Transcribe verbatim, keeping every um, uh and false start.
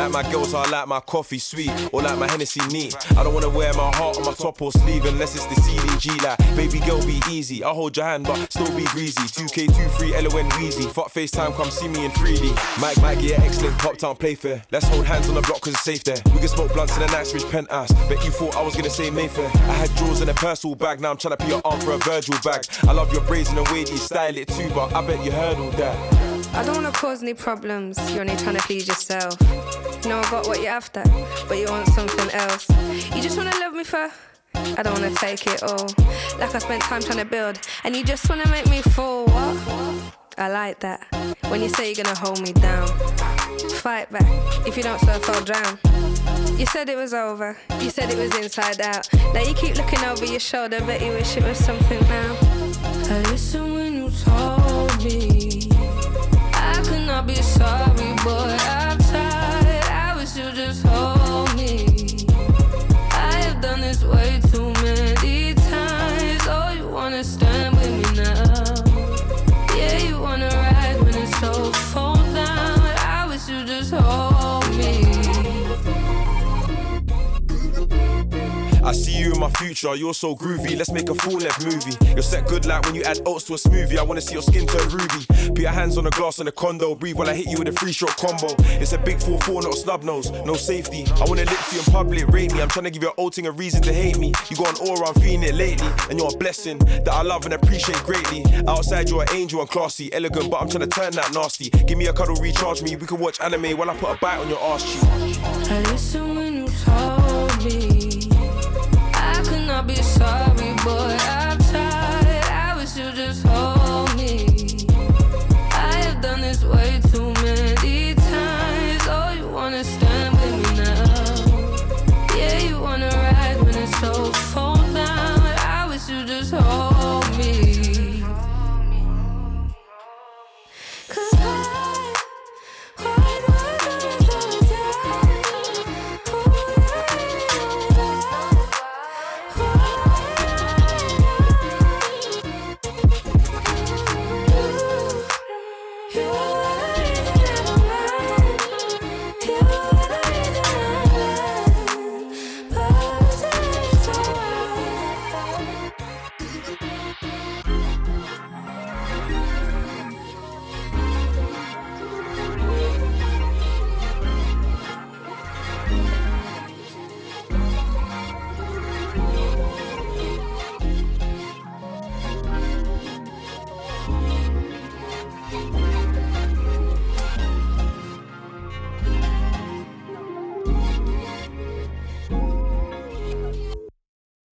like my girls, I like my coffee sweet, or like my Hennessy neat. I don't wanna wear my heart on my top or sleeve unless it's the C D G. Like, baby girl, be easy. I'll hold your hand, but still be greasy. two K twenty-three, L O N Weezy. Fuck FaceTime, come see me in three D. Mike, Mike, yeah, excellent. Pop town, play fair. Let's hold hands on the block, cause it's safe there. We can smoke blunts in the Knightsbridge penthouse. Bet you thought I was gonna say Mayfair. I had drawers in a personal bag, now I'm trying to put your arm for a Virgil bag. I love your braids and the way that you style it too, but I bet you heard all that. I don't wanna cause any problems, you're only trying to please yourself. You know I got what you're after, but you want something else. You just wanna love me for, I don't wanna take it all. Like I spent time trying to build, and you just wanna make me fall, what? I like that, when you say you're gonna hold me down. Fight back, if you don't surf I'll drown. You said it was over, you said it was inside out. Now you keep looking over your shoulder, bet you wish it was something now. I listen when you told me I could not be sorry, boy, I'm tired. I wish you just hold me. I have done this way too many times. Oh, you wanna stand with me now? Yeah, you wanna ride when it's so fall down. I wish you just hold me. I see you in my future, you're so groovy. Let's make a full-length movie. You're set good like when you add oats to a smoothie. I wanna see your skin turn ruby. Put your hands on the glass in the condo. Breathe while I hit you with a three-shot combo. It's a big four four, not a snub nose. No safety. I wanna lips you in public, rate me. I'm trying to give your old thing a reason to hate me. You got an aura, I'm feeling it lately. And you're a blessing that I love and appreciate greatly. Outside you're an angel and classy, elegant, but I'm trying to turn that nasty. Give me a cuddle, recharge me. We can watch anime while I put a bite on your arse cheek. I listen when